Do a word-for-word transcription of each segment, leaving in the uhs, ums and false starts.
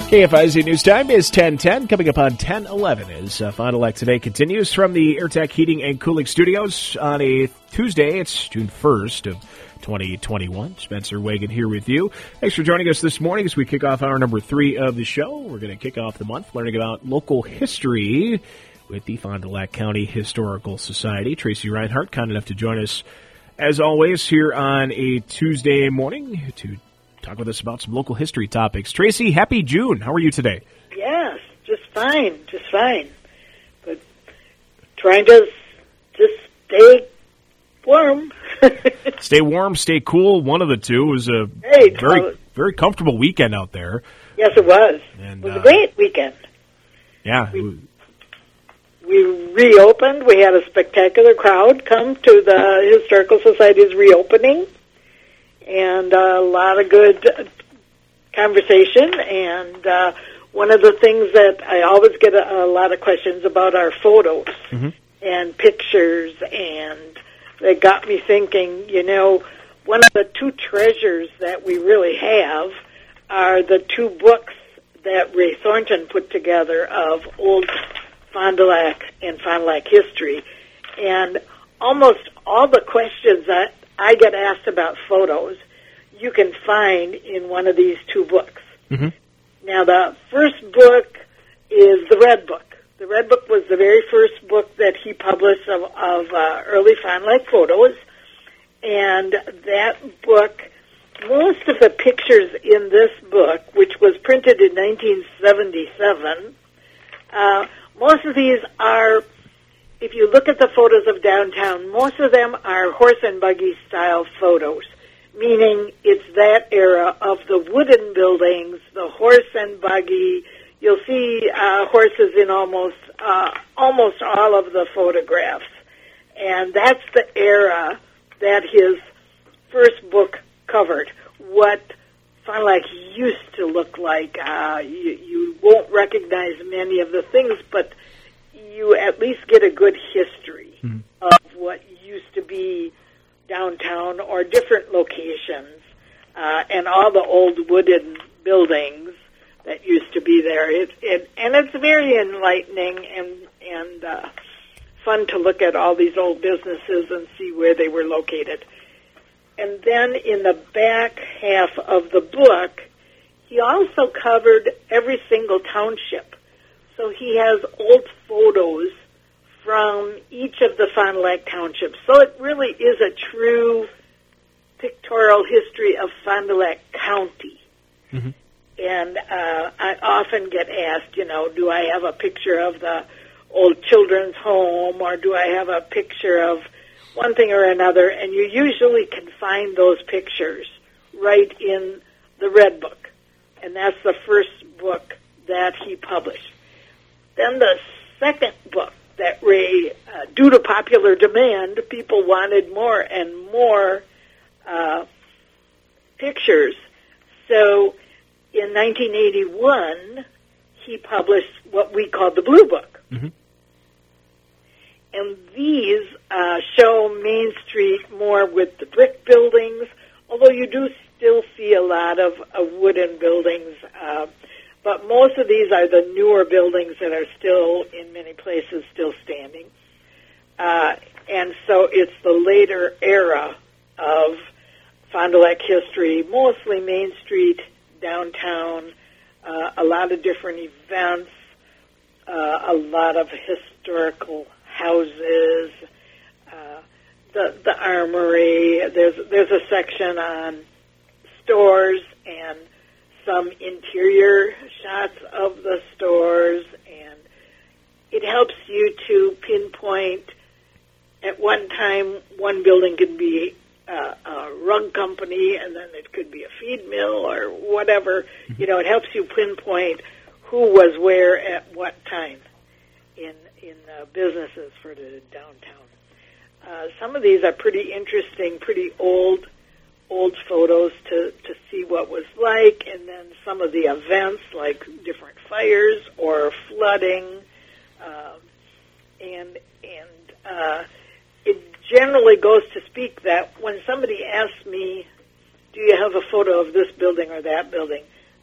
K F I Z News Time is ten ten. Coming up on ten eleven as uh, Fond du Lac Today continues from the AirTech Heating and Cooling Studios on a Tuesday. It's June first of twenty twenty-one. Spencer Wagon here with you. Thanks for joining us this morning as we kick off hour number three of the show. We're going to kick off the month learning about local history with the Fond du Lac County Historical Society. Tracy Reinhardt, kind enough to join us as always here on a Tuesday morning to talk with us about some local history topics. Tracy, happy June. How are you today? Yes, just fine, just fine. But trying to just stay warm. Stay warm, stay cool. One of the two. It was a hey, very, uh, very comfortable weekend out there. Yes, it was. And, it was uh, a great weekend. Yeah. We, we reopened. We had a spectacular crowd come to the Historical Society's reopening. And uh, a lot of good conversation. And uh, one of the things that I always get a, a lot of questions about are photos mm-hmm. and pictures. And that got me thinking, you know, one of the two treasures that we really have are the two books that Ray Thornton put together of old Fond du Lac and Fond du Lac history. And almost all the questions that I get asked about photos, you can find in one of these two books. Mm-hmm. Now, the first book is the Red Book. The Red Book was the very first book that he published of, of uh, early Fond du Lac photos. And that book, most of the pictures in this book, which was printed in nineteen seventy-seven, uh, most of these are, if you look at the photos of downtown, most of them are horse and buggy style photos, meaning it's that era of the wooden buildings, the horse and buggy. You'll see uh, horses in almost uh, almost all of the photographs. And that's the era that his first book covered, what Fond du Lac used to look like. Uh, you, you won't recognize many of the things, but you at least get a good history mm-hmm. of what used to be downtown or different locations, uh, and all the old wooden buildings that used to be there. It, it, and it's very enlightening and, and uh, fun to look at all these old businesses and see where they were located. And then in the back half of the book, he also covered every single township. So he has old photos from each of the Fond du Lac townships. So it really is a true pictorial history of Fond du Lac County. Mm-hmm. And uh, I often get asked, you know, do I have a picture of the old children's home, or do I have a picture of one thing or another? And you usually can find those pictures right in the Red Book. And that's the first book that he published. Then the second book that Ray, uh, due to popular demand, people wanted more and more uh, pictures. So in nineteen eighty-one, he published what we called the Blue Book. Mm-hmm. And these uh, show Main Street more with the brick buildings, although you do still see a lot of uh, wooden buildings. Uh, but most of these are the newer buildings that are still, in many places, still standing. Uh, and so it's the later era of Fond du Lac history, mostly Main Street, downtown, uh, a lot of different events, uh, a lot of historical houses, uh, the the armory. There's there's a section on stores and some interior shots of the stores, and it helps you to pinpoint. At one time, one building could be uh, a rug company, and then it could be a feed mill or whatever. You know, it helps you pinpoint who was where at what time in in uh, businesses for the downtown. Uh, some of these are pretty interesting, pretty old old photos to, to see what was like, and then some of the events like different fires or flooding, uh, and and uh, it generally goes to speak that when somebody asks me, do you have a photo of this building or that building,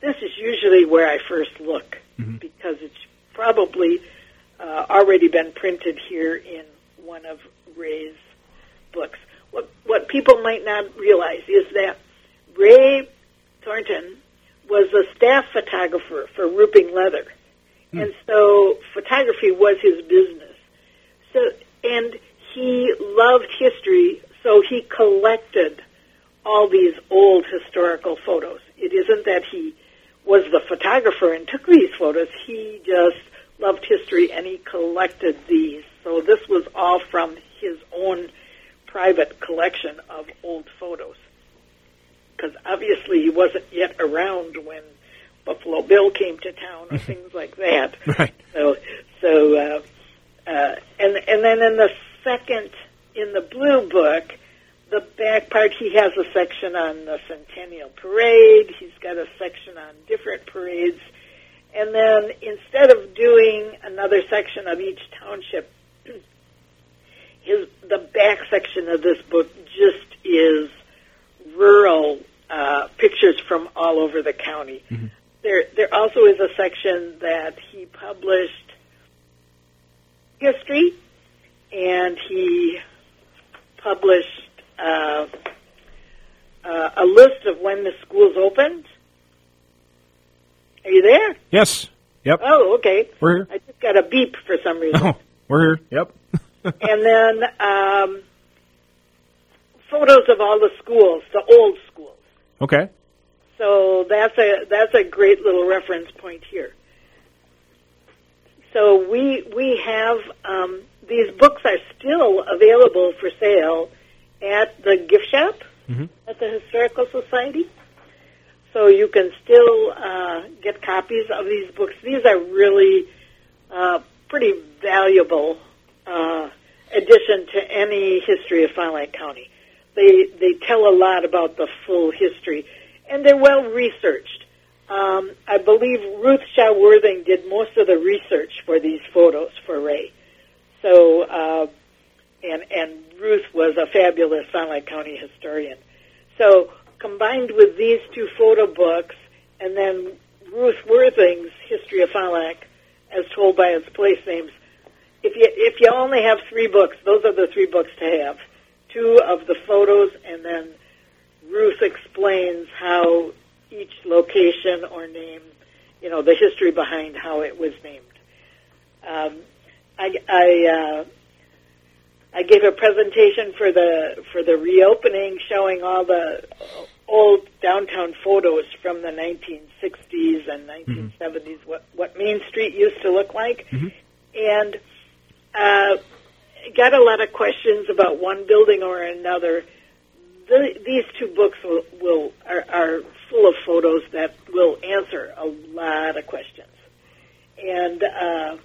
this is usually where I first look, mm-hmm. because it's probably uh, already been printed here in one of Ray's books. What, what people might not realize is that Ray Thornton was a staff photographer for Ruping Leather, mm. and so photography was his business. So, and he loved history, so he collected all these old historical photos. It isn't that he was the photographer and took these photos. He just loved history, and he collected these. So this was all from his own private collection of old photos. Because obviously he wasn't yet around when Buffalo Bill came to town or things like that. Right. So, so, uh, uh, and and then in the second, in the blue book, the back part, he has a section on the Centennial Parade. He's got a section on different parades. And then instead of doing another section of each township, his the back section of this book just is rural uh, pictures from all over the county. Mm-hmm. There, there also is a section that he published history, and he published uh, uh, a list of when the schools opened. Are you there? Yes. Yep. Oh, okay. We're here. I just got a beep for some reason. Oh, we're here. Yep. And then um, photos of all the schools, the old schools. Okay. So that's a that's a great little reference point here. So we we have um, these books are still available for sale at the gift shop mm-hmm. at the Historical Society. So you can still uh, get copies of these books. These are really uh, pretty valuable uh, addition to any history of Fond du Lac County. They they tell a lot about the full history, and they're well researched. Um, I believe Ruth Shaw Worthing did most of the research for these photos for Ray. So, uh, and and Ruth was a fabulous Fond du Lac County historian. So, combined with these two photo books, and then Ruth Worthing's History of Fond du Lac, as told by its place names, if you if you only have three books, those are the three books to have. Two of the photos, and then Ruth explains how each location or name, you know, the history behind how it was named. Um, I I, uh, I gave a presentation for the for the reopening, showing all the old downtown photos from the nineteen sixties and nineteen seventies, mm-hmm. what what Main Street used to look like, mm-hmm. and uh, got a lot of questions about one building or another. The, these two books will, will are, are full of photos that will answer a lot of questions. And uh,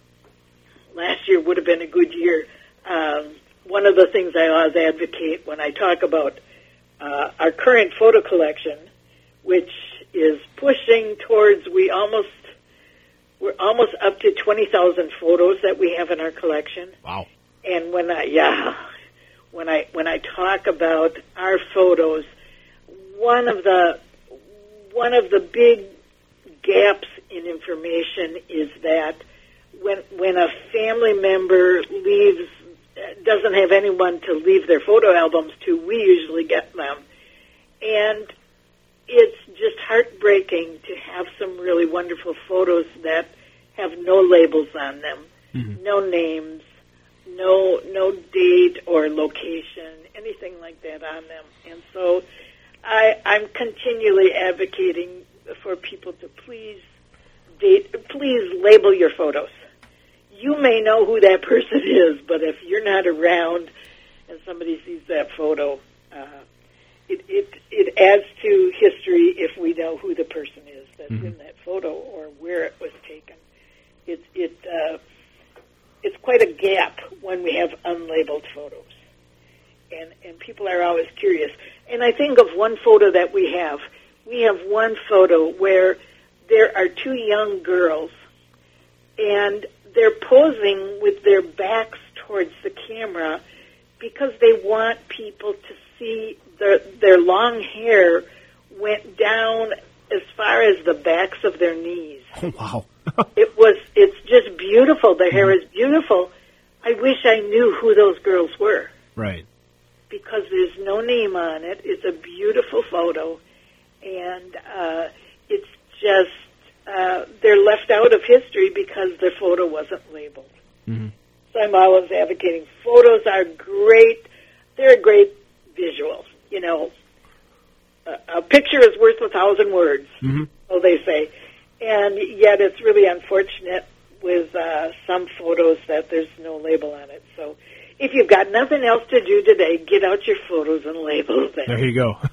last year would have been a good year. Um, one of the things I always advocate when I talk about uh, our current photo collection, which is pushing towards, we almost, we're almost up to twenty thousand photos that we have in our collection. Wow. And when I, yeah, when I when I talk about our photos, one of the one of the big gaps in information is that when when a family member leaves, doesn't have anyone to leave their photo albums to, we usually get them, and it's just heartbreaking to have some really wonderful photos that have no labels on them, mm-hmm. no names. No, no date or location, anything like that on them. And so I, I'm continually advocating for people to please date, please label your photos. You may know who that person is, but if you're not around and somebody sees that photo, uh, it, it, it adds to history if we know who the person is that's mm-hmm. in that photo or where it was taken. It, it, uh, It's quite a gap when we have unlabeled photos. And and people are always curious. And I think of one photo that we have. We have one photo where there are two young girls, and they're posing with their backs towards the camera because they want people to see their, their long hair went down as far as the backs of their knees. Oh, wow. It was, it's just beautiful. The hair is beautiful. I wish I knew who those girls were. Right. Because there's no name on it. It's a beautiful photo. And uh, it's just, uh, they're left out of history because their photo wasn't labeled. Mm-hmm. So I'm always advocating photos are great. They're a great visual. You know, a, a picture is worth a thousand words, mm-hmm. so they say. And yet it's really unfortunate with uh, some photos that there's no label on it. So if you've got nothing else to do today, get out your photos and label them. There you go.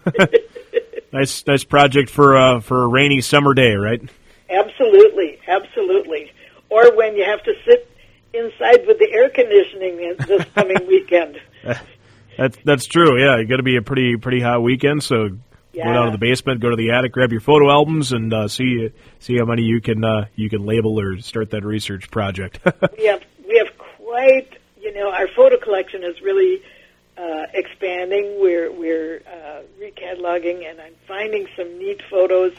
nice, nice project for uh, for a rainy summer day, right? Absolutely, absolutely. Or when you have to sit inside with the air conditioning this coming weekend. That's that's true. Yeah, it's going to be a pretty pretty hot weekend. So yeah. Go down to the basement, go to the attic, grab your photo albums, and uh, see see how many you can uh, you can label or start that research project. we have we have quite you know our photo collection is really uh, expanding. We're we're uh, recataloging, and I'm finding some neat photos,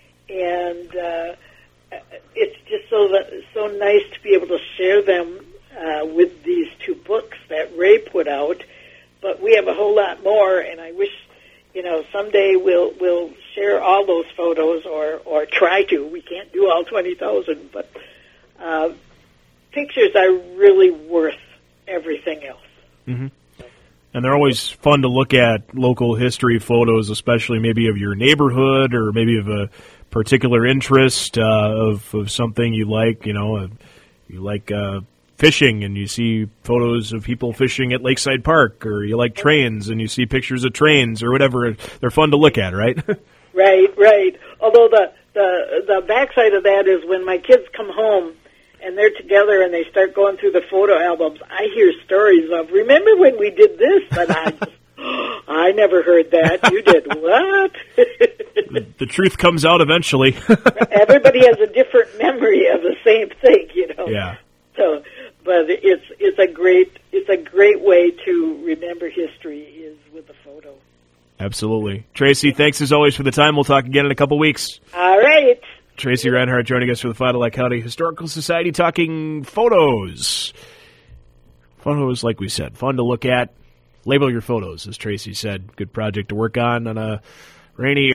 and uh, it's just so that, so nice to be able to share them uh, with these two books that Ray put out. But we have a whole lot more, and I wish, you know, someday we'll we'll share all those photos, or, or try to. We can't do all twenty thousand, but uh, pictures are really worth everything else. Mm-hmm. And they're always fun to look at, local history photos, especially maybe of your neighborhood or maybe of a particular interest uh, of, of something you like. You know, uh, you like uh, fishing and you see photos of people fishing at Lakeside Park, or you like trains and you see pictures of trains or whatever. They're fun to look at, right? Right, right. Although the, the, the backside of that is when my kids come home and they're together and they start going through the photo albums, I hear stories of, remember when we did this? And I just, oh, I never heard that. You did what? the, the truth comes out eventually. Everybody has a different memory of the same thing, you know. Yeah. So, but it's it's a great it's a great way to remember history is with the photo. Absolutely. Tracy, thanks as always for the time. We'll talk again in a couple weeks. All right. Tracy Reinhardt joining us for the Fond du Lac County Historical Society, talking photos. Photos, like we said, fun to look at. Label your photos, as Tracy said. Good project to work on on a rainy